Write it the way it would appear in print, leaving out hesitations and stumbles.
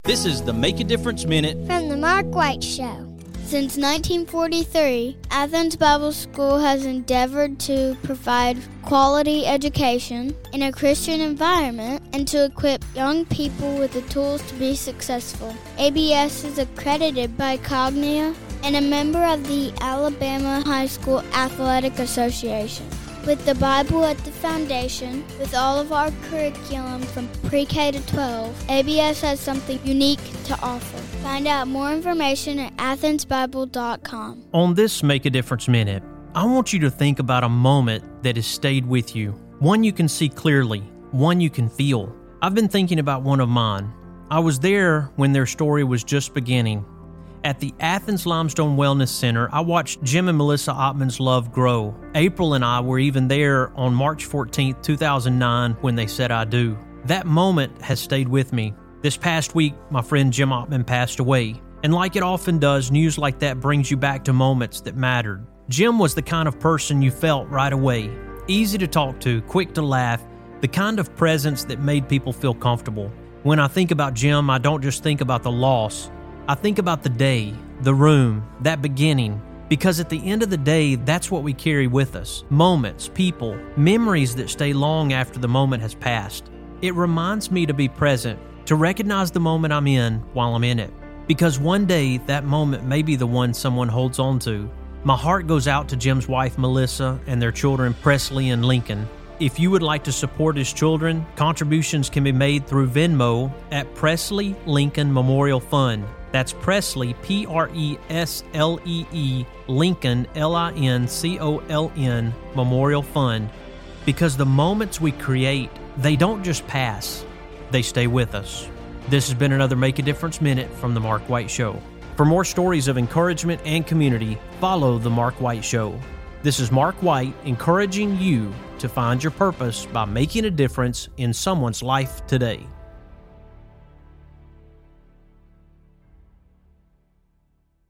This is the Make a Difference Minute from the Mark White Show. Since 1943, Athens Bible School has endeavored to provide quality education in a Christian environment and to equip young people with the tools to be successful. ABS is accredited by Cognia and a member of the Alabama High School Athletic Association. With the Bible at the foundation, with all of our curriculum from pre-K to 12, ABS has something unique to offer. Find out more information at athensbible.com. On this Make a Difference Minute, I want you to think about a moment that has stayed with you. One you can see clearly, one you can feel. I've been thinking about one of mine. I was there when their story was just beginning. At the Athens Limestone Wellness Center, I watched Jim and Melissa Ottman's love grow. April and I were even there on March 14, 2009, when they said I do. That moment has stayed with me. This past week, my friend Jim Ottman passed away. And like it often does, news like that brings you back to moments that mattered. Jim was the kind of person you felt right away. Easy to talk to, quick to laugh, the kind of presence that made people feel comfortable. When I think about Jim, I don't just think about the loss. I think about the day, the room, that beginning, because at the end of the day, that's what we carry with us. Moments, people, memories that stay long after the moment has passed. It reminds me to be present, to recognize the moment I'm in while I'm in it. Because one day, that moment may be the one someone holds on to. My heart goes out to Jim's wife, Melissa, and their children, Presley and Lincoln. If you would like to support his children, contributions can be made through Venmo at Presley Lincoln Memorial Fund. That's Presley, Preslee, Lincoln, Lincoln, Memorial Fund. Because the moments we create, they don't just pass, they stay with us. This has been another Make a Difference Minute from The Mark White Show. For more stories of encouragement and community, follow The Mark White Show. This is Mark White encouraging you to find your purpose by making a difference in someone's life today.